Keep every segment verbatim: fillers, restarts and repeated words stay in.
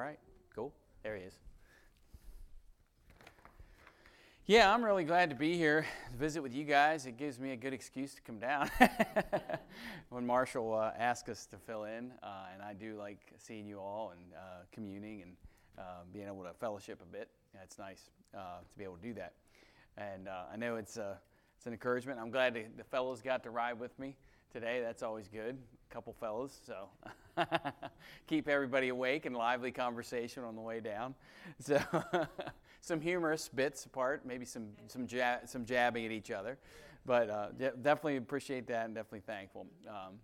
right, cool. There he is. Yeah, I'm really glad to be here to visit with you guys. It gives me a good excuse to come down when Marshall uh, asked us to fill in, uh, and I do like seeing you all and uh, communing and uh, being able to fellowship a bit. Yeah, it's nice uh, to be able to do that, and uh, I know it's uh, it's an encouragement. I'm glad the, the fellows got to ride with me today. That's always good. A couple fellows, so keep everybody awake and lively conversation on the way down. So. Some humorous bits apart, maybe some some jab, some jabbing at each other, but uh, de- definitely appreciate that and definitely thankful. Um,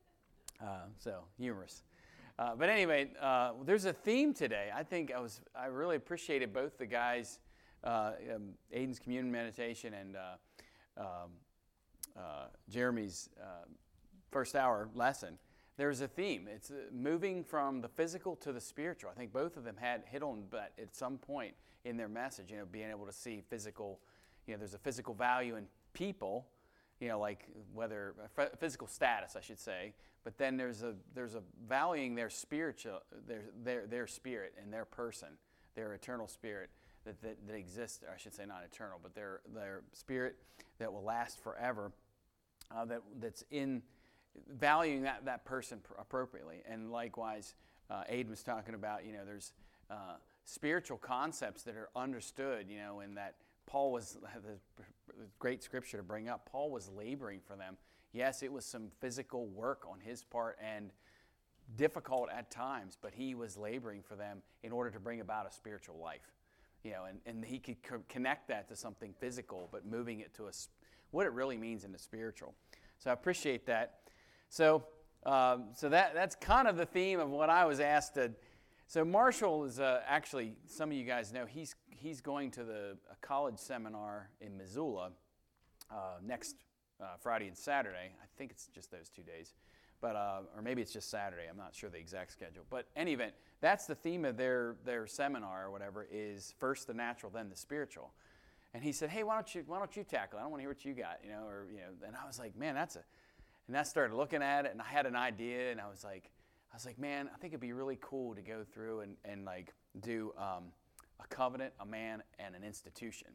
uh, so humorous, uh, but anyway, uh, there's a theme today. I think I was I really appreciated both the guys, uh, um, Aiden's communion meditation and uh, um, uh, Jeremy's uh, first hour lesson. There's a theme. It's uh, moving from the physical to the spiritual. I think both of them had hit on that at some point in their message, you know, being able to see physical, you know, there's a physical value in people, you know, like whether physical status, I should say, but then there's a there's a valuing their spiritual, their their their spirit and their person, their eternal spirit that that, that exists. Or I should say not eternal, but their their spirit that will last forever. Uh, that that's in valuing that that person pr- appropriately, and likewise, uh, Aiden was talking about, you know, there's. Uh, spiritual concepts that are understood, you know, and that Paul was, the great scripture to bring up, Paul was laboring for them. Yes, it was some physical work on his part and difficult at times, but he was laboring for them in order to bring about a spiritual life, you know, and, and he could co- connect that to something physical, but moving it to a, what it really means in the spiritual. So I appreciate that. So, um, so that that's kind of the theme of what I was asked to. So Marshall is uh, actually, some of you guys know, he's he's going to the a college seminar in Missoula uh, next uh, Friday and Saturday. I think it's just those two days, but uh, or maybe it's just Saturday. I'm not sure the exact schedule. But in any event, that's the theme of their their seminar or whatever is first the natural, then the spiritual. And he said, "Hey, why don't you why don't you tackle it? I don't want to hear what you got, you know." Or you know, and I was like, "Man, that's a," and I started looking at it, and I had an idea, and I was like. I was like, man, I think it'd be really cool to go through and, and like do um, a covenant, a man, and an institution.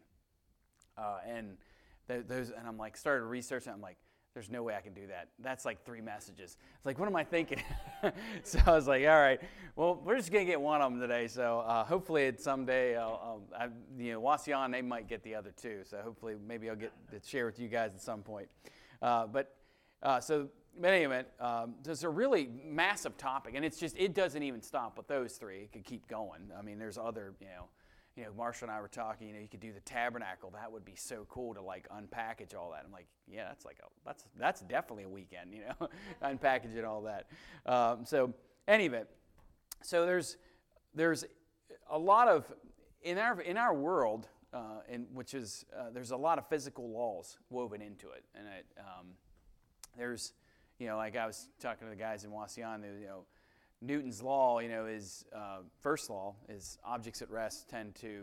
Uh, and th- those, and I'm like, started researching. I'm like, there's no way I can do that. That's like three messages. It's like, what am I thinking? So I was like, all right, well, we're just gonna get one of them today. So uh, hopefully, it someday, I'll, I'll, I, you know, Wasion, they might get the other two. So hopefully, maybe I'll get to share with you guys at some point. Uh, but uh, so. But anyway, um, there's a really massive topic, and it's just, it doesn't even stop with those three. It could keep going. I mean, there's other, you know, you know, Marshall and I were talking, you know, you could do the tabernacle. That would be so cool to, like, unpackage all that. I'm like, yeah, that's like a, that's that's definitely a weekend, you know, unpackaging all that. Um, so anyway, so there's there's a lot of, in our in our world, uh, in, which is, uh, there's a lot of physical laws woven into it. And it, um, there's, you know, like I was talking to the guys in Wasion, you know, Newton's law, you know, is, uh, first law is objects at rest tend to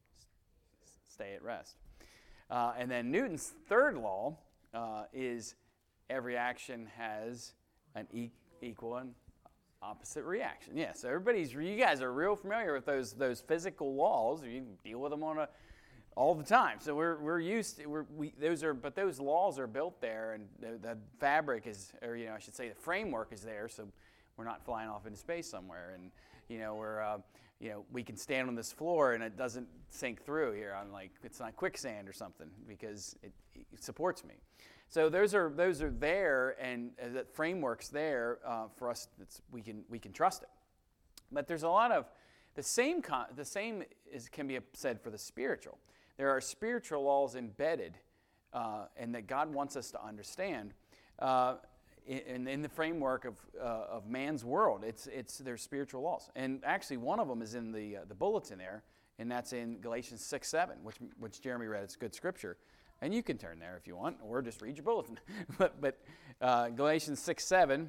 s- stay at rest. Uh, and then Newton's third law uh, is every action has an e- equal and opposite reaction. Yeah, so everybody's, you guys are real familiar with those those physical laws. You deal with them on a all the time. So we're we're used to, we're, we those are but those laws are built there, and the, the fabric is, or you know I should say the framework is there, so we're not flying off into space somewhere, and you know we're uh, you know we can stand on this floor and it doesn't sink through here on, like, it's not quicksand or something, because it, it supports me. So those are those are there, and uh, that framework's there uh, for us. It's, we can we can trust it. But there's a lot of the same con- the same is can be said for the spiritual. There are spiritual laws embedded, uh, and that God wants us to understand uh, in, in the framework of uh, of man's world. It's it's their spiritual laws, and actually one of them is in the uh, the bulletin there, and that's in Galatians six seven, which which Jeremy read. It's good scripture, and you can turn there if you want, or just read your bulletin. but but uh, Galatians six seven.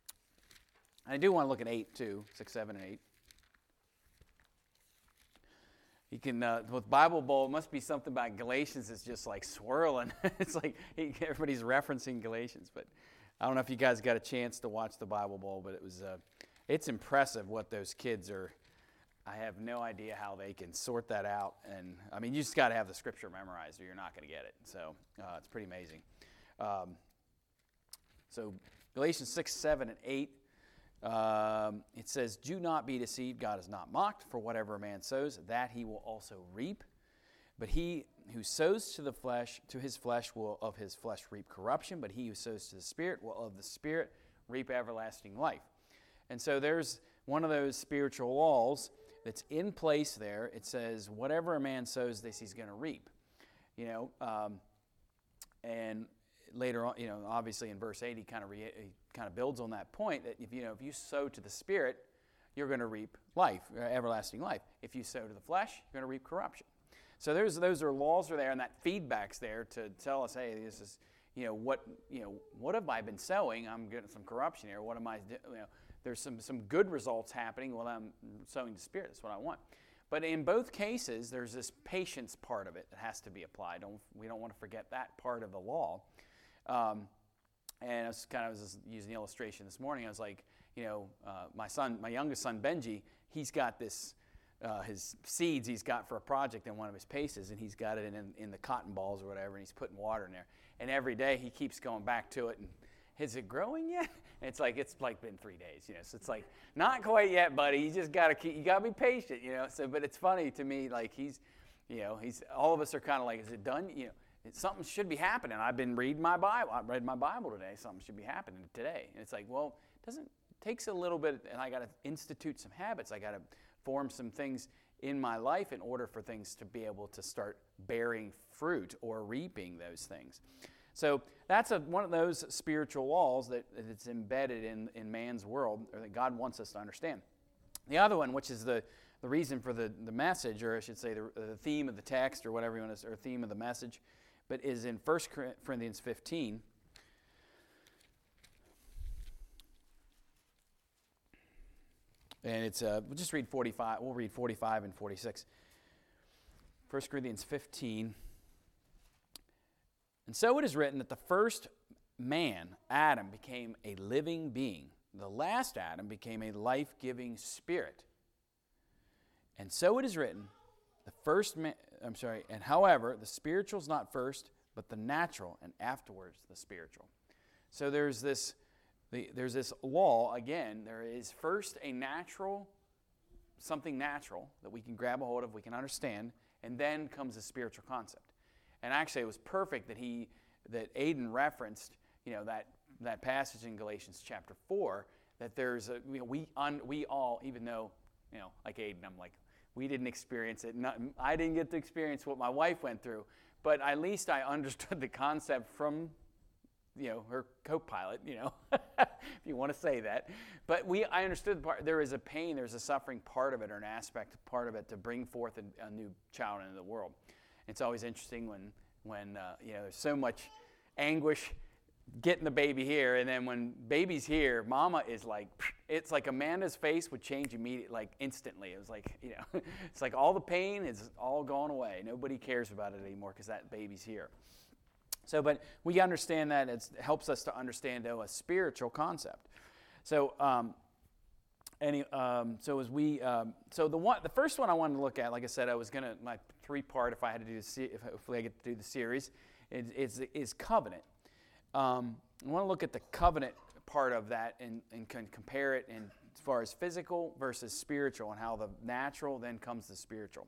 I do want to look at eight too, six seven and eight. You can, uh, with Bible Bowl, it must be something about Galatians that's just like swirling. It's like he, everybody's referencing Galatians. But I don't know if you guys got a chance to watch the Bible Bowl, but it was, uh, it's impressive what those kids are I have no idea how they can sort that out. And I mean, you just got to have the scripture memorized or you're not going to get it. So uh, it's pretty amazing. Um, so Galatians six, seven, and eight, um, it says, do not be deceived. God is not mocked. For whatever a man sows, that he will also reap. But he who sows to the flesh, to his flesh will of his flesh reap corruption. But he who sows to the Spirit will of the Spirit reap everlasting life. And so there's one of those spiritual laws that's in place there. It says, whatever a man sows, this he's going to reap. You know, um, and later on, you know, obviously in verse eight, he kind of re- he kind of builds on that point that if you know if you sow to the Spirit, you're going to reap life, everlasting life. If you sow to the flesh, you're going to reap corruption. So there's those are laws are there, and that feedback's there to tell us, hey, this is you know what you know what have I been sowing? I'm getting some corruption here. What am I? You know, there's some some good results happening. Well, I'm sowing the Spirit. That's what I want. But in both cases, there's this patience part of it that has to be applied. Don't, we don't want to forget that part of the law. Um, and I was kind of was using the illustration this morning. I was like, you know, uh, my son, my youngest son, Benji, he's got this, uh, his seeds he's got for a project in one of his paces, and he's got it in, in, in the cotton balls or whatever, and he's putting water in there. And every day he keeps going back to it and, is it growing yet? And it's like it's like been three days, you know. So it's like not quite yet, buddy. You just gotta keep. You gotta be patient, you know. So, but it's funny to me, like he's, you know, he's. All of us are kind of like, is it done? You know, it's, something should be happening. I've been reading my Bible. I read my Bible today. Something should be happening today. And it's like, well, it doesn't. It takes a little bit, and I gotta institute some habits. I gotta form some things in my life in order for things to be able to start bearing fruit or reaping those things. So that's a, one of those spiritual laws that it's embedded in, in man's world, or that God wants us to understand. The other one, which is the, the reason for the, the message, or I should say the, the theme of the text, or whatever you want to say, or theme of the message, but is in First Corinthians fifteen. And it's, uh, we'll just read forty-five, we'll read forty-five and forty-six. First Corinthians fifteen. And so it is written that the first man, Adam, became a living being. The last Adam became a life-giving spirit. And so it is written, the first man, I'm sorry, and however, the spiritual is not first, but the natural, and afterwards the spiritual. So there's this, the, there's this law, again, there is first a natural, something natural that we can grab a hold of, we can understand, and then comes a spiritual concept. And actually, it was perfect that he, that Aiden referenced, you know, that that passage in Galatians chapter four. That there's a, you know, we un, we all, even though, you know, like Aiden, I'm like, we didn't experience it. Not, I didn't get to experience what my wife went through, but at least I understood the concept from, you know, her co-pilot. You know, if you want to say that. But we, I understood the part. There is a pain, there's a suffering part of it, or an aspect part of it to bring forth a, a new child into the world. It's always interesting when, when uh, you know, there's so much anguish getting the baby here, and then when baby's here, mama is like, it's like Amanda's face would change immediately, like instantly. It was like, you know, it's like all the pain is all gone away. Nobody cares about it anymore because that baby's here. So, but we understand that it's, it helps us to understand, though, a spiritual concept. So, um, Any, um, so as we, um, so the one, the first one I wanted to look at, like I said, I was gonna my three part if I had to do the se- if hopefully I get to do the series, is is, is covenant. Um, I want to look at the covenant part of that and and can compare it in as far as physical versus spiritual, and how the natural then comes the spiritual.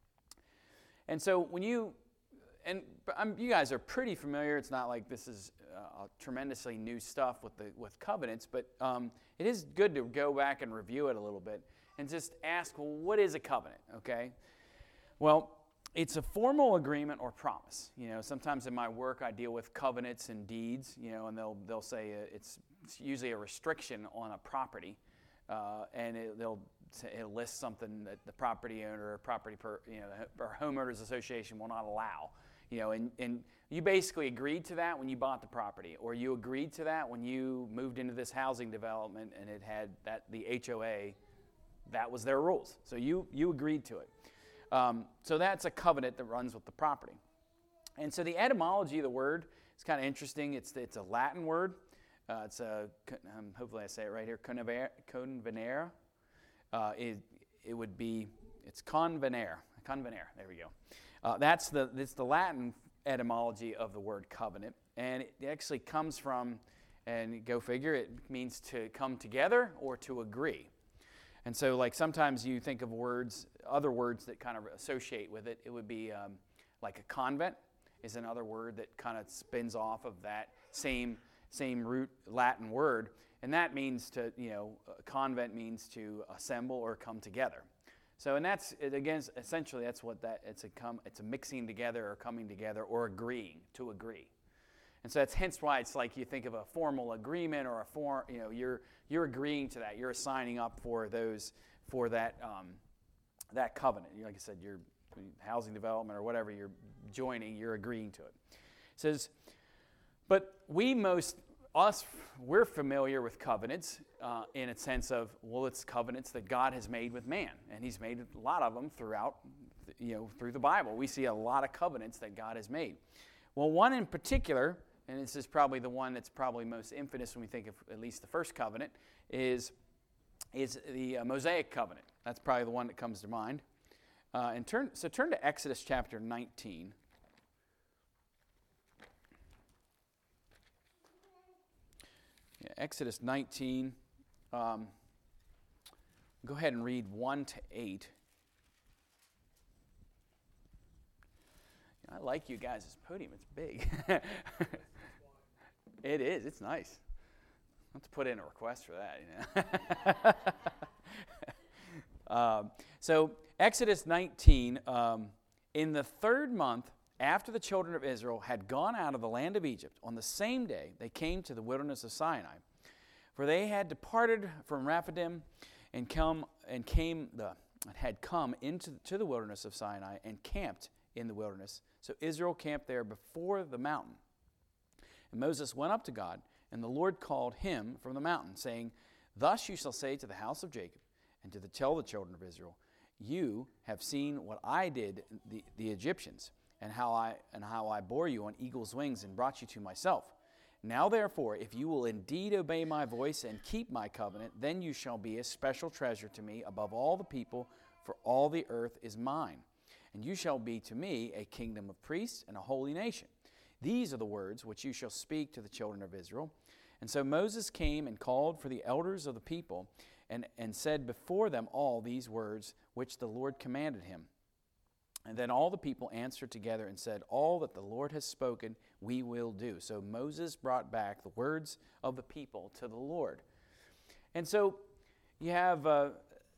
And so when you, and I'm, you guys are pretty familiar. It's not like this is uh, tremendously new stuff with the with covenants, but um, it is good to go back and review it a little bit and just ask, well, what is a covenant? Okay, well, it's a formal agreement or promise. You know, sometimes in my work I deal with covenants and deeds. You know, and they'll they'll say it's, it's usually a restriction on a property, uh, and it, they'll it'll list something that the property owner or property per, you know, or homeowners association will not allow. You know, and, and you basically agreed to that when you bought the property, or you agreed to that when you moved into this housing development and it had that the H O A, that was their rules. So you you agreed to it. Um, so that's a covenant that runs with the property. And so the etymology of the word is kind of interesting. It's it's a Latin word. Uh, it's a um, hopefully I say it right here. Convenere. Uh, it, it would be, it's convenere. Convenere, there we go. Uh, that's the, it's the Latin etymology of the word covenant. And it actually comes from, and go figure, it means to come together or to agree. And so like sometimes you think of words, other words that kind of associate with it. It would be um, like a convent is another word that kind of spins off of that same same root Latin word. And that means to, you know, a convent means to assemble or come together. So, and that's, it, again, essentially that's what that, it's a come, it's a mixing together or coming together or agreeing, to agree. And so that's hence why it's like you think of a formal agreement or a form, you know, you're you're agreeing to that. You're signing up for those, for that um, that covenant. Like I said, you're housing development or whatever you're joining, you're agreeing to it. It says, but we most, us, we're familiar with covenants uh, in a sense of, well, it's covenants that God has made with man. And he's made a lot of them throughout, you know, through the Bible. We see a lot of covenants that God has made. Well, one in particular, and this is probably the one that's probably most infamous when we think of at least the first covenant, is, is the uh, Mosaic covenant. That's probably the one that comes to mind. Uh, and turn, so turn to Exodus chapter nineteen. Yeah, Exodus nineteen. Um, go ahead and read one to eight. I like you guys' podium. It's big. It is. It's nice. I'll have to put in a request for that. You know. um, so Exodus nineteen, um, in the third month after the children of Israel had gone out of the land of Egypt, on the same day they came to the wilderness of Sinai, for they had departed from Rephidim and come and came the had come into to the wilderness of Sinai and camped in the wilderness. So Israel camped there before the mountain. And Moses went up to God, and the Lord called him from the mountain, saying, "Thus you shall say to the house of Jacob, and to the, tell the children of Israel, you have seen what I did the, the Egyptians, and how I and how I bore you on eagle's wings and brought you to myself. Now therefore, if you will indeed obey my voice and keep my covenant, then you shall be a special treasure to me above all the people, for all the earth is mine. And you shall be to me a kingdom of priests and a holy nation. These are the words which you shall speak to the children of Israel." And so Moses came and called for the elders of the people, and, and said before them all these words which the Lord commanded him. And then all the people answered together and said, "All that the Lord has spoken, we will do." So Moses brought back the words of the people to the Lord. And so you have, uh,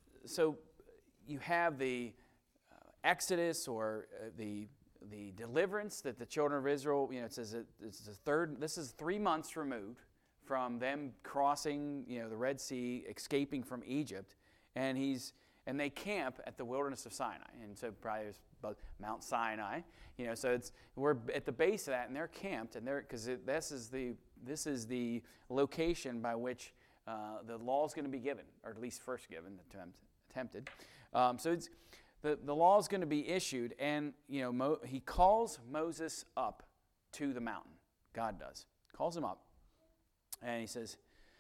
so you have the uh, Exodus, or uh, the the deliverance that the children of Israel, you know, it says that it's the third. This is three months removed from them crossing, you know, the Red Sea, escaping from Egypt, and he's and they camp at the wilderness of Sinai, and so probably it's Mount Sinai, you know. So it's we're at the base of that, and they're camped, and they're because this is the this is the location by which uh, the law is going to be given, or at least first given, attempt, attempted. Um, so it's. The, the law is going to be issued, and you know Mo, he calls Moses up to the mountain. God does. Calls him up, and he says,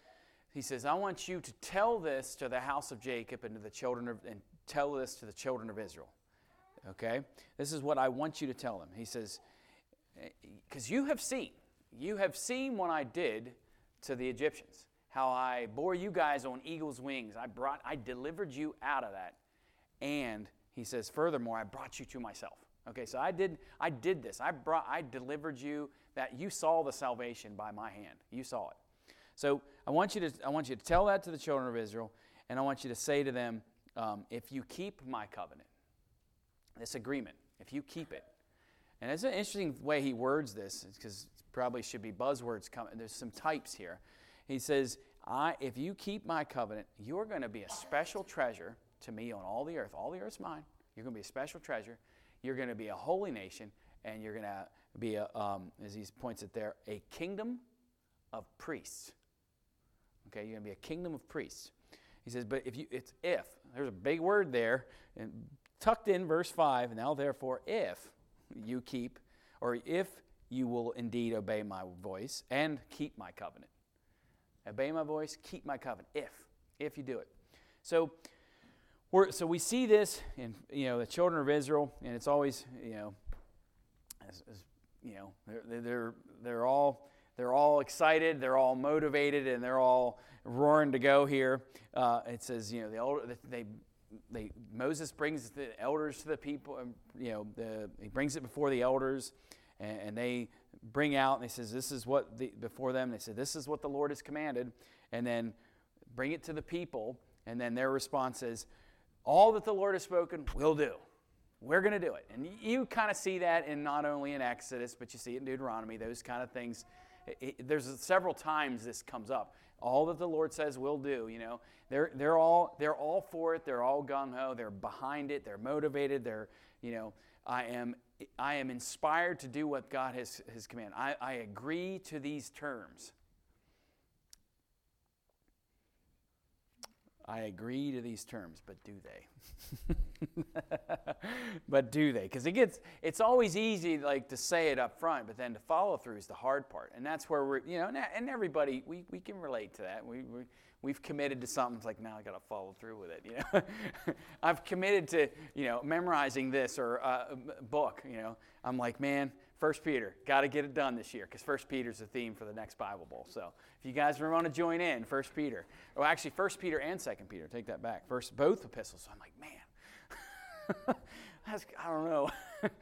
he says, "I want you to tell this to the house of Jacob and to the children of, and tell this to the children of Israel." Okay? This is what I want you to tell them. He says, because you have seen, you have seen what I did to the Egyptians, how I bore you guys on eagle's wings. I brought, I delivered you out of that, and he says, furthermore, I brought you to myself. Okay, so I did I did this. I brought I delivered you, that you saw the salvation by my hand. You saw it. So I want you to I want you to tell that to the children of Israel, and I want you to say to them, um, if you keep my covenant, this agreement, if you keep it. And it's an interesting way he words this, because it probably should be buzzwords coming. There's some types here. He says, I if you keep my covenant, you're going to be a special treasure to me on all the earth. All the earth's mine. You're going to be a special treasure. You're going to be a holy nation, and you're going to be, a, um, as he points it there, a kingdom of priests. Okay, you're going to be a kingdom of priests. He says, but if you, it's if. There's a big word there, and tucked in verse five, now therefore if you keep, or if you will indeed obey my voice and keep my covenant. Obey my voice, keep my covenant, if, if you do it. So, we're, so we see this in, you know, the children of Israel, and it's always, you know, as, as, you know, they're, they're, they're all, they're all excited, they're all motivated, and they're all roaring to go here. Uh, it says, you know, the elder, they, they, Moses brings the elders to the people, you know, the, he brings it before the elders, and, and they bring out, and he says, this is what, the, before them, they said, this is what the Lord has commanded, and then bring it to the people, and then their response is, all that the Lord has spoken, we'll do. We're going to do it. And you kind of see that in not only in Exodus, but you see it in Deuteronomy, those kind of things. It, it, there's several times this comes up. All that the Lord says we'll do, you know. They're, they're, all, they're all for it. They're all gung-ho. They're behind it. They're motivated. They're, you know, I am, I am inspired to do what God has, has commanded. I, I agree to these terms. I agree to these terms, but do they? But do they? Because it gets, it's always easy like to say it up front, but then to follow through is the hard part. And that's where we're, you know, and everybody, we, we can relate to that. We, we, we've committed to something, it's like, now I got to follow through with it, you know. I've committed to, you know, memorizing this or uh, a book, you know. I'm like, man, First Peter, got to get it done this year because First Peter's the theme for the next Bible Bowl. So if you guys want to join in, First Peter, well, actually First Peter and Second Peter, take that back. First, both epistles. So I'm like, man, that's, I don't know.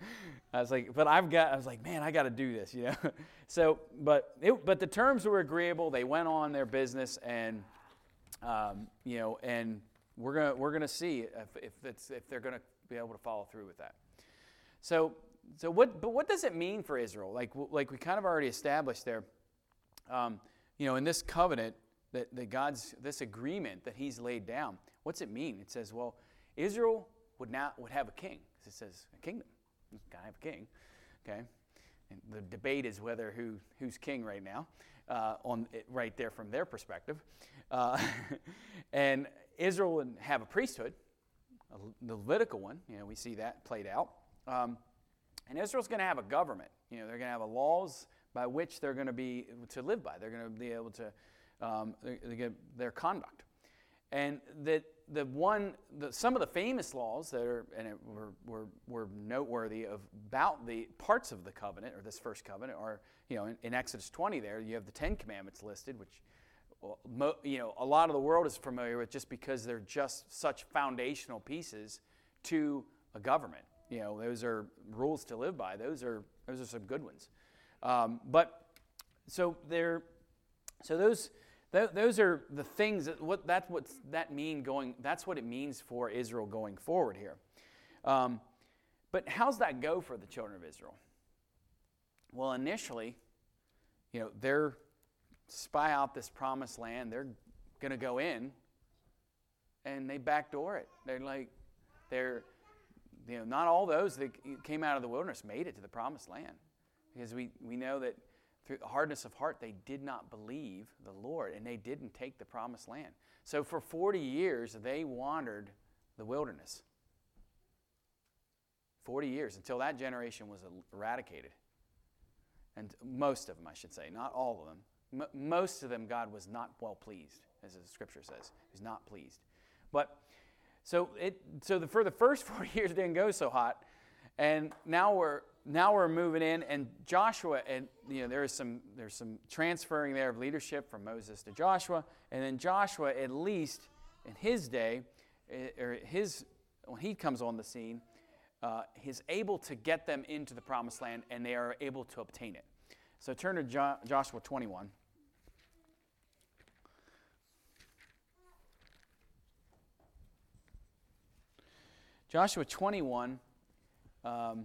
I was like, but I've got. I was like, man, I got to do this, you know. So, but it, but the terms were agreeable. They went on their business, and um, you know, and we're gonna we're gonna see if if it's if they're gonna be able to follow through with that. So. So what? But what does it mean for Israel? Like, like we kind of already established there. Um, you know, in this covenant that, that God's this agreement that He's laid down. What's it mean? It says, well, Israel would not would have a king. It says a kingdom. You gotta have a king, okay? And the debate is whether who who's king right now, uh, on it, right there from their perspective. Uh, and Israel would have a priesthood, a, the Levitical one. You know, we see that played out. Um, And Israel's going to have a government. You know, they're going to have a laws by which they're going to be to live by. They're going to be able to um, they get their conduct. And that the one, the, some of the famous laws that are and it were, were were noteworthy of about the parts of the covenant or this first covenant are, you know, in, in Exodus twenty there you have the Ten Commandments listed, which well, mo, you know a lot of the world is familiar with just because they're just such foundational pieces to a government. You know, those are rules to live by. Those are those are some good ones. Um, but so they're so those th- those are the things that what that's what that mean going. That's what it means for Israel going forward here. Um, but how's that go for the children of Israel? Well, initially, you know, they're spy out this promised land. They're going to go in, and they backdoor it. They're like they're. You know, not all those that came out of the wilderness made it to the promised land. Because we, we know that through the hardness of heart, they did not believe the Lord, and they didn't take the promised land. So for forty years, they wandered the wilderness. forty years, until that generation was eradicated. And most of them, I should say, not all of them. M- most of them, God was not well pleased, as the scripture says. He was not pleased. But... So it so the, for the first four years didn't go so hot, and now we're now we're moving in, and Joshua and you know there is some there's some transferring there of leadership from Moses to Joshua, and then Joshua at least in his day, or his when he comes on the scene, uh, he's able to get them into the promised land, and they are able to obtain it. So turn to jo- Joshua twenty-one. Joshua twenty-one, um,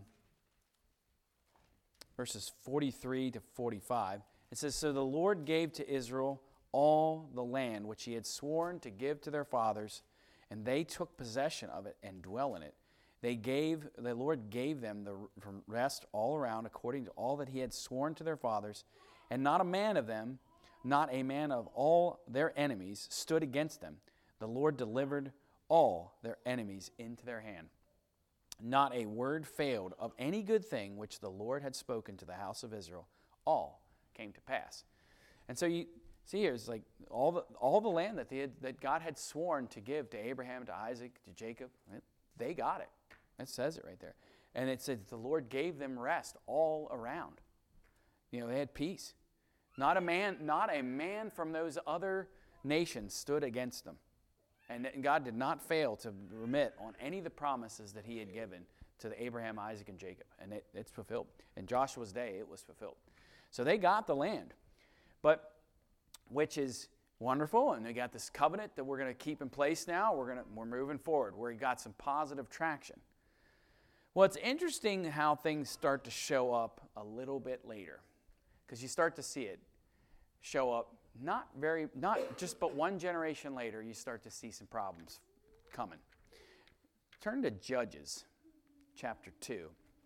verses forty-three to forty-five. It says, "So the Lord gave to Israel all the land which He had sworn to give to their fathers, and they took possession of it and dwell in it. They gave the Lord gave them the rest all around, according to all that He had sworn to their fathers, and not a man of them, not a man of all their enemies, stood against them. The Lord delivered all their enemies into their hand. Not a word failed of any good thing which the Lord had spoken to the house of Israel. All came to pass." And so you See here, it's like all the all the land that they had, that God had sworn to give to Abraham, to Isaac, to Jacob, they got it. It says it right there. And it says the Lord gave them rest all around. You know, they had peace. Not a man, not a man from those other nations stood against them. And God did not fail to remit on any of the promises that he had given to the Abraham, Isaac, and Jacob. And it, it's fulfilled. In Joshua's day, it was fulfilled. So they got the land. But which is wonderful, and they got this covenant that we're going to keep in place now. We're going to we're moving forward. We got some positive traction. Well, it's interesting how things start to show up a little bit later, because you start to see it show up not very not just but one generation later. You start to see some problems coming. Turn to Judges, chapter two.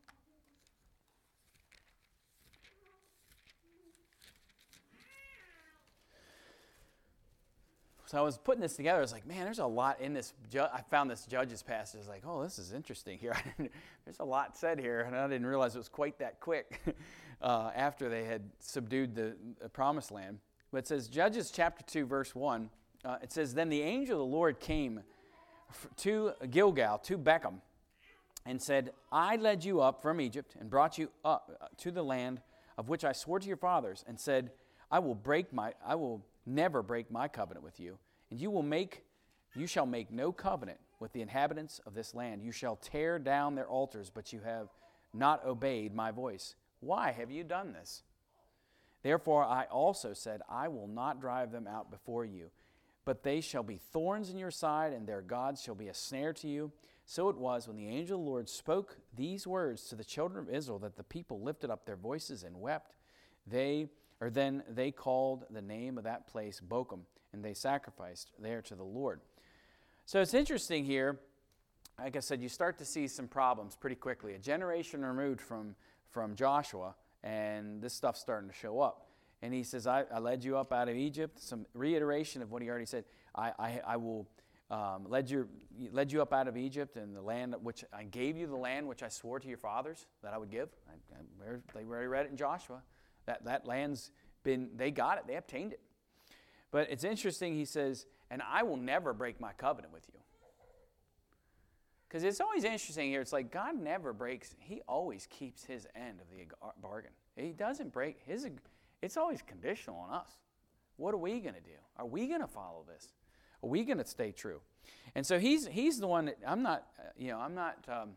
So I was putting this together. I was like, man, there's a lot in this. Ju- I found this Judges passage. I was like, oh, this is interesting here. There's a lot said here, and I didn't realize it was quite that quick uh, after they had subdued the, the promised land. But it says, Judges chapter two, verse one, uh, it says, then the angel of the Lord came f- to Gilgal, to Bechem, and said, I led you up from Egypt and brought you up uh, to the land of which I swore to your fathers, and said, I will break my, I will never break my covenant with you, and you will make, you shall make no covenant with the inhabitants of this land. You shall tear down their altars, but you have not obeyed my voice. Why have you done this? Therefore I also said, I will not drive them out before you, but they shall be thorns in your side, and their gods shall be a snare to you. So it was when the angel of the Lord spoke these words to the children of Israel that the people lifted up their voices and wept. They Or then they called the name of that place Bochum, and they sacrificed there to the Lord. So it's interesting here. Like I said, you start to see some problems pretty quickly. A generation removed from, from Joshua, and this stuff's starting to show up. And he says, I, I led you up out of Egypt. Some reiteration of what he already said. I, I, I will um, led, your, led you up out of Egypt, and the land which I gave you, the land which I swore to your fathers that I would give. I, I, they already read it in Joshua. That that land's been, they got it, they obtained it. But it's interesting, he says, and I will never break my covenant with you. Because it's always interesting here, it's like God never breaks, he always keeps his end of the bargain. He doesn't break, his. It's always conditional on us. What are we going to do? Are we going to follow this? Are we going to stay true? And so he's he's the one that, I'm not, uh, you know, I'm not, um,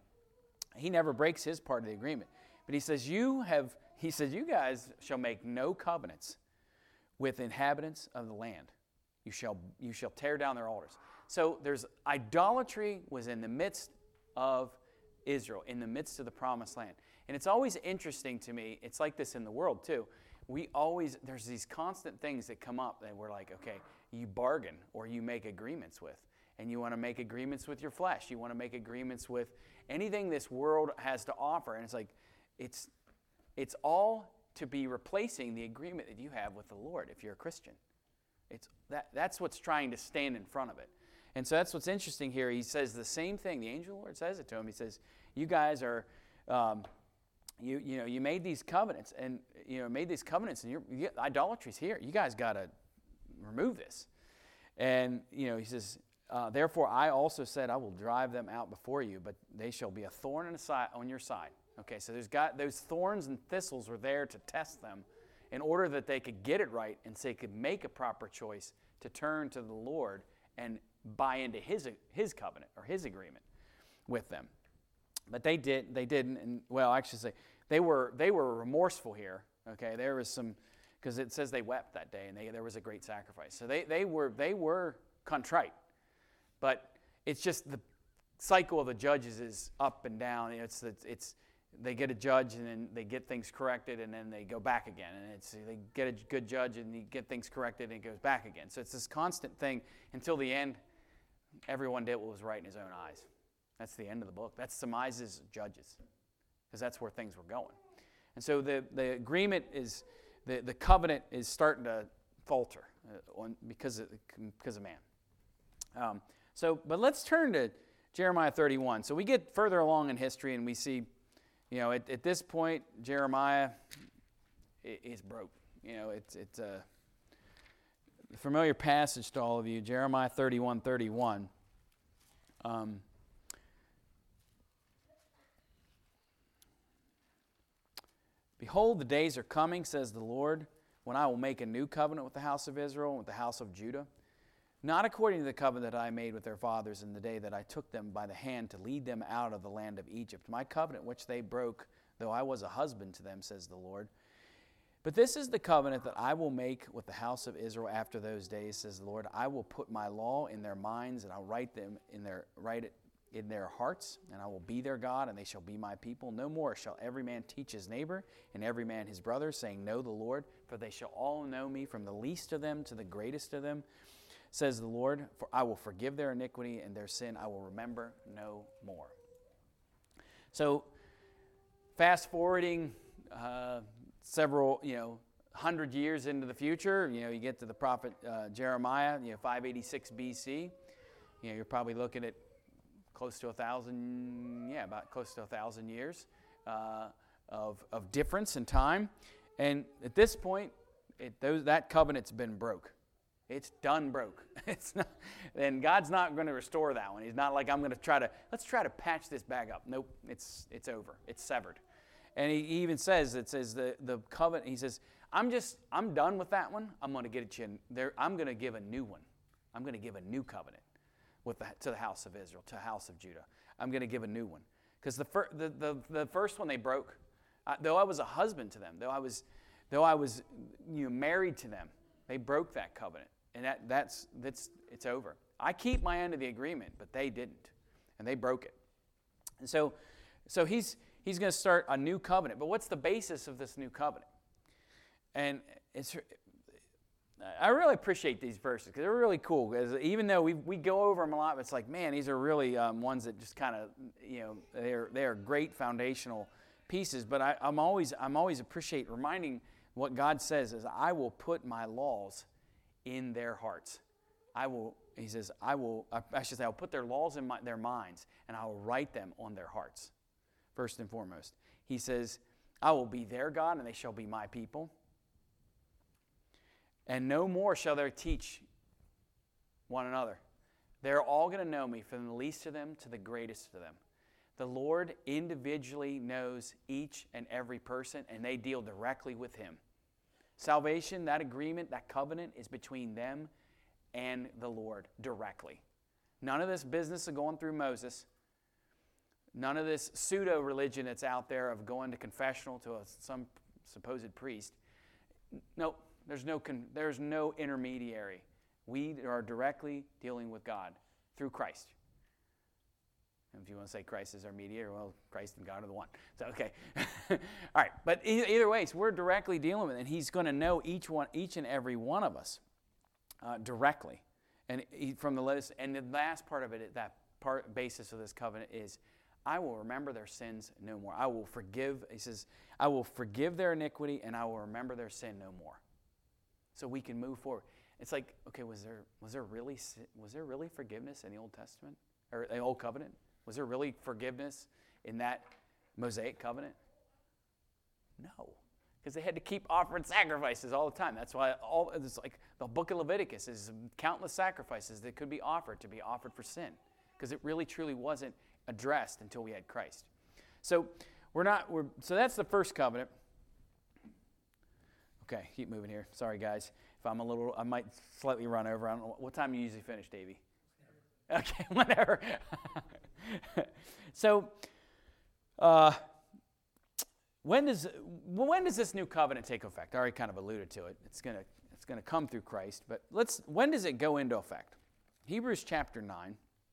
he never breaks his part of the agreement. But he says, you have, he says, you guys shall make no covenants with inhabitants of the land. You shall, you shall tear down their altars. So there's idolatry was in the midst of Israel, in the midst of the promised land. And it's always interesting to me, it's like this in the world too. We always, there's these constant things that come up that we're like, okay, you bargain or you make agreements with. And you want to make agreements with your flesh. You want to make agreements with anything this world has to offer. And it's like, it's it's all to be replacing the agreement that you have with the Lord if you're a Christian. It's that that's what's trying to stand in front of it. And so that's what's interesting here. He says the same thing. The angel of the Lord says it to him. He says, you guys are, um, you you know, you made these covenants and, you know, made these covenants and you're, you, idolatry's here. You guys got to remove this. And, you know, he says, uh, therefore I also said I will drive them out before you, but they shall be a thorn in the side, on your side. Okay, so there's got those thorns and thistles were there to test them in order that they could get it right and so they could make a proper choice to turn to the Lord and buy into his his covenant or his agreement with them. But they did they didn't, and well, actually say they were they were remorseful here. Okay, there was some, because it says they wept that day and they, there was a great sacrifice. So they they were they were contrite, but it's just the cycle of the judges is up and down. It's it's, it's they get a judge and then they get things corrected and then they go back again. And it's they get a good judge and they get things corrected and it goes back again. So it's this constant thing until the end. Everyone did what was right in his own eyes. That's the end of the book. That summarizes Judges, because that's where things were going. And so the, the agreement is, the, the covenant is starting to falter uh, on, because, of, because of man. Um, so, but let's turn to Jeremiah thirty-one. So we get further along in history and we see, you know, at, at this point, Jeremiah is broke. You know, it's, it's uh, familiar passage to all of you, Jeremiah thirty-one thirty-one. Um, Behold, the days are coming, says the Lord, when I will make a new covenant with the house of Israel and with the house of Judah, not according to the covenant that I made with their fathers in the day that I took them by the hand to lead them out of the land of Egypt, my covenant which they broke, though I was a husband to them, says the Lord. But this is the covenant that I will make with the house of Israel after those days, says the Lord. I will put my law in their minds, and I'll write them in their write it in their hearts, and I will be their God, and they shall be my people. No more shall every man teach his neighbor, and every man his brother, saying, Know the Lord, for they shall all know me, from the least of them to the greatest of them, says the Lord. For I will forgive their iniquity, and their sin I will remember no more. So, fast forwarding uh, several, you know, hundred years into the future, you know, you get to the prophet uh, Jeremiah, you know, five eighty-six B C. You know, you're probably looking at close to a thousand, yeah, about close to a thousand years uh, of of difference in time, and at this point, it, those, that covenant's been broke. It's done broke. It's not, and God's not going to restore that one. He's not like, I'm going to try to let's try to patch this back up. Nope, it's it's over. It's severed. And he even says, it says the the covenant. He says, I'm just I'm done with that one. I'm going to get it in there. I'm going to give a new one. I'm going to give a new covenant. With the, to the house of Israel, to the house of Judah. I'm going to give a new one. Because the, fir- the, the, the first one they broke, uh, though I was a husband to them, though I was, though I was you know, married to them, they broke that covenant. And that, that's, that's, it's over. I keep my end of the agreement, but they didn't. And they broke it. And so, so he's, he's going to start a new covenant. But what's the basis of this new covenant? And it's... I really appreciate these verses because they're really cool. Because even though we we go over them a lot, it's like, man, these are really um, ones that just kind of, you know, they're they are great foundational pieces. But I, I'm always I'm always appreciate reminding what God says is, I will put my laws in their hearts. I will. He says, I will. I should say, I'll put their laws in my, their minds, and I will write them on their hearts. First and foremost, he says, I will be their God, and they shall be my people. And no more shall they teach one another. They're all going to know me, from the least of them to the greatest of them. The Lord individually knows each and every person, and they deal directly with him. Salvation, that agreement, that covenant is between them and the Lord directly. None of this business of going through Moses. None of this pseudo-religion that's out there of going to confessional to a, some supposed priest. Nope. There's no, there's no intermediary. We are directly dealing with God through Christ. And if you want to say Christ is our mediator, well, Christ and God are the one. So, okay. All right. But either way, so we're directly dealing with it. And he's going to know each one, each and every one of us uh, directly. And he, from the list, and the last part of it, that part basis of this covenant is, I will remember their sins no more. I will forgive, he says, I will forgive their iniquity, and I will remember their sin no more. So we can move forward. It's like, okay, was there was there really was there really forgiveness in the Old Testament or the Old Covenant? Was there really forgiveness in that Mosaic covenant? No, because they had to keep offering sacrifices all the time. That's why all it's like the Book of Leviticus is countless sacrifices that could be offered to be offered for sin, because it really truly wasn't addressed until we had Christ. So we're not. We're so that's the first covenant. Okay, keep moving here. Sorry, guys. If I'm a little, I might slightly run over. I don't know what time you usually finish, Davey. Okay, whatever. so, uh, when does when does this new covenant take effect? I already kind of alluded to it. It's gonna it's gonna come through Christ. But let's. When does it go into effect? Hebrews chapter nine.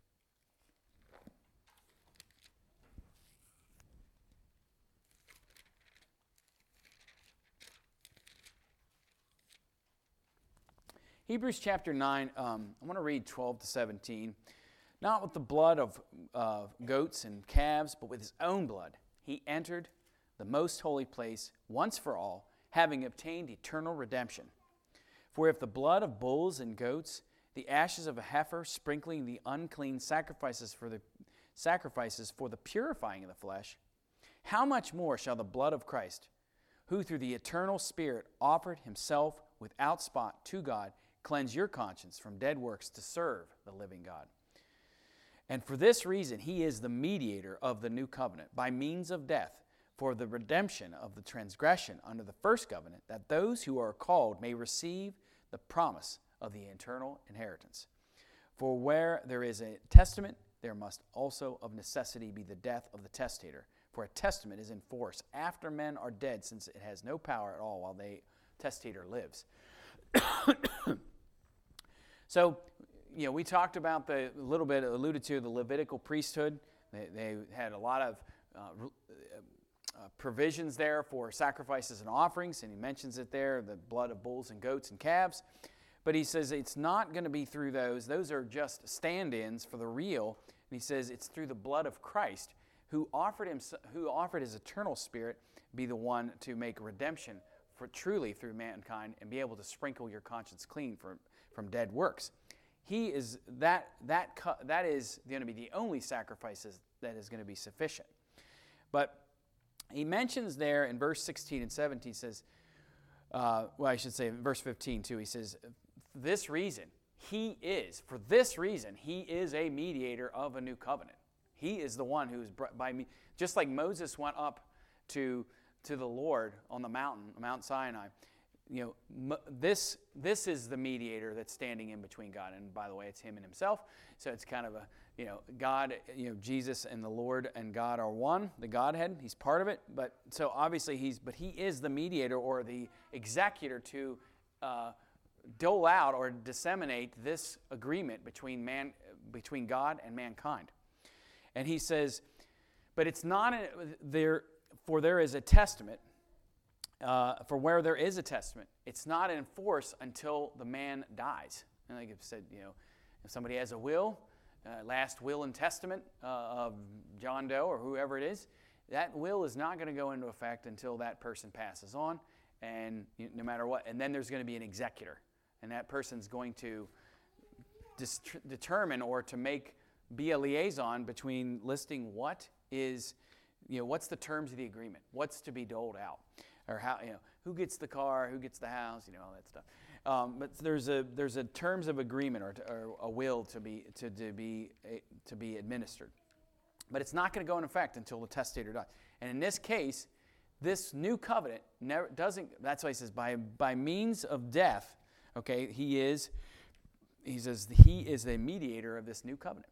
Hebrews chapter nine, um, I want to read twelve to seventeen. Not with the blood of uh, goats and calves, but with his own blood, he entered the most holy place once for all, having obtained eternal redemption. For if the blood of bulls and goats, the ashes of a heifer, sprinkling the unclean sacrifices for the sacrifices for the purifying of the flesh, how much more shall the blood of Christ, who through the eternal Spirit offered himself without spot to God, cleanse your conscience from dead works to serve the living God. And for this reason, he is the mediator of the new covenant by means of death for the redemption of the transgression under the first covenant, that those who are called may receive the promise of the eternal inheritance. For where there is a testament, there must also of necessity be the death of the testator. For a testament is in force after men are dead, since it has no power at all while the testator lives. So, you know, we talked about the a little bit, alluded to the Levitical priesthood. They, they had a lot of uh, uh, provisions there for sacrifices and offerings, and he mentions it there, the blood of bulls and goats and calves. But he says it's not going to be through those. Those are just stand-ins for the real. And he says it's through the blood of Christ, who offered him, who offered his eternal spirit, be the one to make redemption for truly through mankind and be able to sprinkle your conscience clean from, from dead works. He is that that that is going to be the only sacrifices that is going to be sufficient. But he mentions there in verse sixteen and seventeen, he says, uh, well, I should say in verse fifteen too, he says, this reason, he is, for this reason, he is a mediator of a new covenant. He is the one who is by me, just like Moses went up to, to the Lord on the mountain, Mount Sinai. You know, this this is the mediator that's standing in between God. And by the way, it's him and himself. So it's kind of a, you know, God, you know, Jesus and the Lord and God are one, the Godhead. He's part of it. But so obviously he's, but he is the mediator or the executor to uh, dole out or disseminate this agreement between man, between God and mankind. And he says, but it's not a, there, for there is a testament. Uh, for where there is a testament, it's not in force until the man dies. And like I've said, you know, if somebody has a will, uh, last will and testament uh, of John Doe or whoever it is, that will is not going to go into effect until that person passes on, and you know, no matter what. And then there's going to be an executor, and that person's going to dis- determine or to make be a liaison between listing what is, you know, what's the terms of the agreement, what's to be doled out. Or how, you know, who gets the car, who gets the house, you know, all that stuff. Um, but there's a there's a terms of agreement or, to, or a will to be to, to be a, to be administered, but it's not going to go in effect until the testator dies. And in this case, this new covenant never doesn't. That's why he says by by means of death. Okay, he is. He says he is the mediator of this new covenant.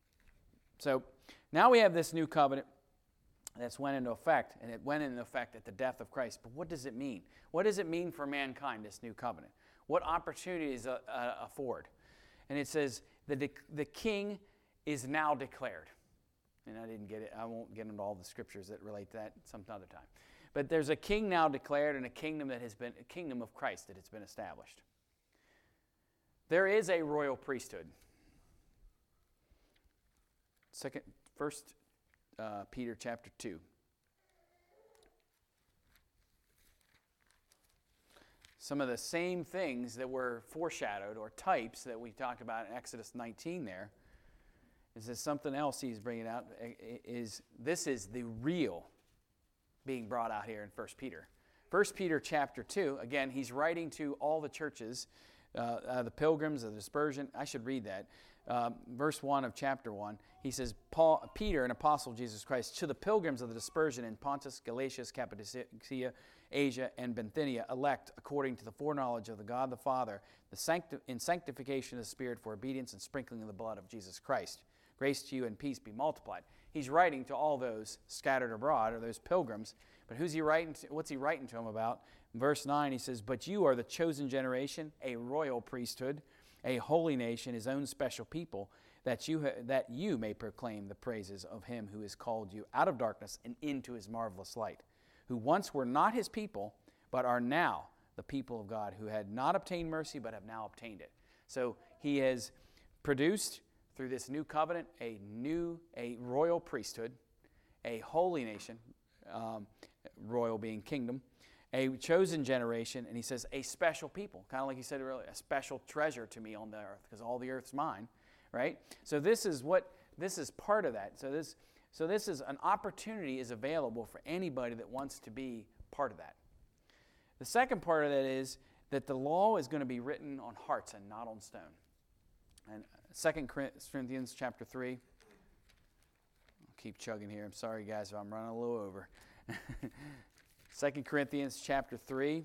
So now we have this new covenant. That's went into effect, and it went into effect at the death of Christ. But what does it mean? What does it mean for mankind, this new covenant? What opportunities uh, uh, afford? And it says, the, de- the king is now declared. And I didn't get it. I won't get into all the scriptures that relate to that some other time. But there's a king now declared and a kingdom that has been, a kingdom of Christ that has been established. There is a royal priesthood. Second, first Uh, Peter chapter two. Some of the same things that were foreshadowed or types that we talked about in Exodus nineteen there. Is there something else he's bringing out? Is this is the real being brought out here in First Peter. First Peter chapter two, again, he's writing to all the churches, uh, uh, the pilgrims, the dispersion. I should read that. Um, verse one of chapter one, he says, Paul, Peter, an apostle of Jesus Christ, to the pilgrims of the dispersion in Pontus, Galatia, Cappadocia, Asia, and Bithynia, elect according to the foreknowledge of the God the Father, the sancti- in sanctification of the Spirit for obedience and sprinkling of the blood of Jesus Christ. Grace to you and peace be multiplied. He's writing to all those scattered abroad, or those pilgrims. But who's he writing to? What's he writing to them about? In verse nine, he says, but you are the chosen generation, a royal priesthood, a holy nation, his own special people, that you ha- that you may proclaim the praises of him who has called you out of darkness and into his marvelous light, who once were not his people, but are now the people of God, who had not obtained mercy, but have now obtained it. So he has produced, through this new covenant, a new, a royal priesthood, a holy nation, um, royal being kingdom, a chosen generation, and he says a special people, kind of like he said earlier, a special treasure to me on the earth, because all the earth's mine, right? So this is what this is part of that. So this, so this is an opportunity is available for anybody that wants to be part of that. The second part of that is that the law is going to be written on hearts and not on stone. And Second Corinthians chapter three. I'll keep chugging here. I'm sorry, guys, if I'm running a little over. Second Corinthians chapter three,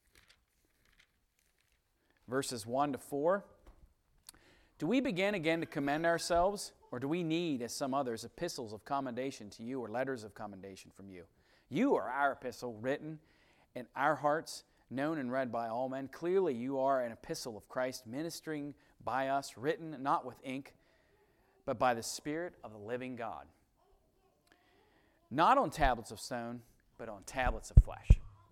verses one to four. Do we begin again to commend ourselves, or do we need, as some others, epistles of commendation to you or letters of commendation from you? You are our epistle, written in our hearts, known and read by all men. Clearly you are an epistle of Christ, ministering by us, written not with ink, but by the Spirit of the living God. Not on tablets of stone, but on tablets of flesh.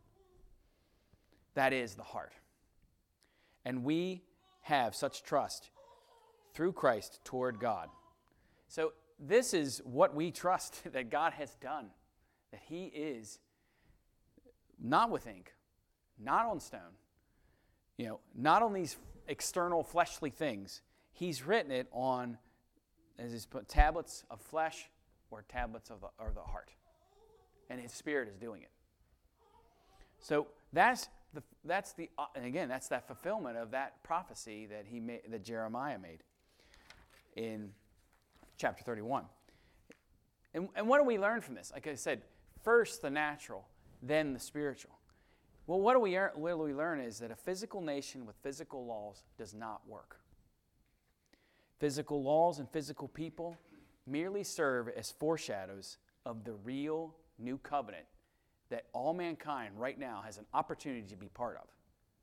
That is the heart. And we have such trust through Christ toward God. So this is what we trust that God has done, that He is not with ink, not on stone, you know, not on these external fleshly things. He's written it on, as He's put, tablets of flesh or tablets of the, or the heart. And His Spirit is doing it. So that's the that's the uh, and again that's that fulfillment of that prophecy that he made, that Jeremiah made in chapter thirty-one. And, and what do we learn from this? Like I said, first the natural, then the spiritual. Well, what do we what do we learn is that a physical nation with physical laws does not work. Physical laws and physical people merely serve as foreshadows of the real new covenant that all mankind right now has an opportunity to be part of.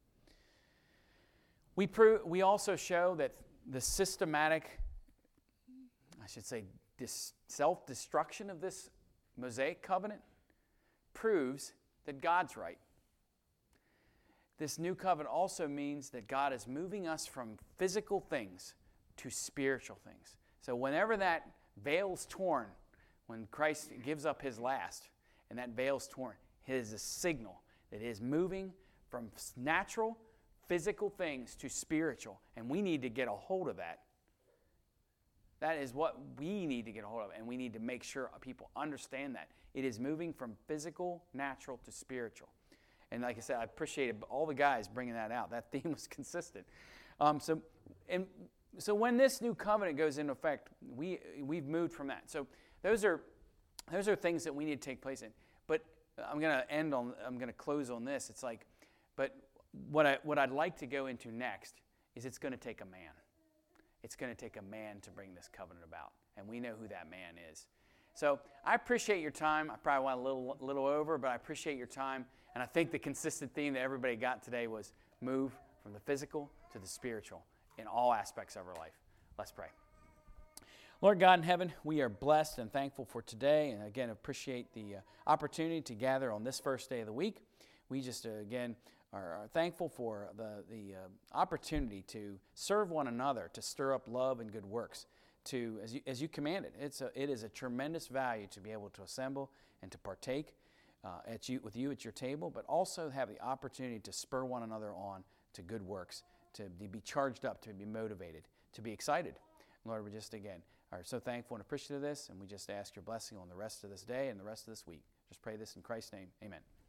We prove, we also show that the systematic, I should say, dis, self-destruction of this Mosaic covenant proves that God's right. This new covenant also means that God is moving us from physical things to spiritual things. So whenever that veil's torn, when Christ gives up His last, and that veil's torn, it is a signal that it is moving from natural, physical things to spiritual. And we need to get a hold of that. That is what we need to get a hold of, and we need to make sure people understand that. It is moving from physical, natural to spiritual. And like I said, I appreciated all the guys bringing that out. That theme was consistent. Um, so, and so when this new covenant goes into effect, we we've moved from that. So those are those are things that we need to take place in. But I'm going to end on. I'm going to close on this. It's like, but what I what I'd like to go into next is it's going to take a man. It's going to take a man to bring this covenant about, and we know who that man is. So I appreciate your time. I probably went a little little over, but I appreciate your time. And I think the consistent theme that everybody got today was move from the physical to the spiritual in all aspects of our life. Let's pray. Lord God in heaven, we are blessed and thankful for today, and again appreciate the uh, opportunity to gather on this first day of the week. We just uh, again are, are thankful for the the uh, opportunity to serve one another, to stir up love and good works, to as you as you commanded. It's a, it is a tremendous value to be able to assemble and to partake uh, at you with you at your table, but also have the opportunity to spur one another on to good works, to be charged up, to be motivated, to be excited. Lord, we just again are so thankful and appreciative of this, and we just ask your blessing on the rest of this day and the rest of this week. Just pray this in Christ's name. Amen.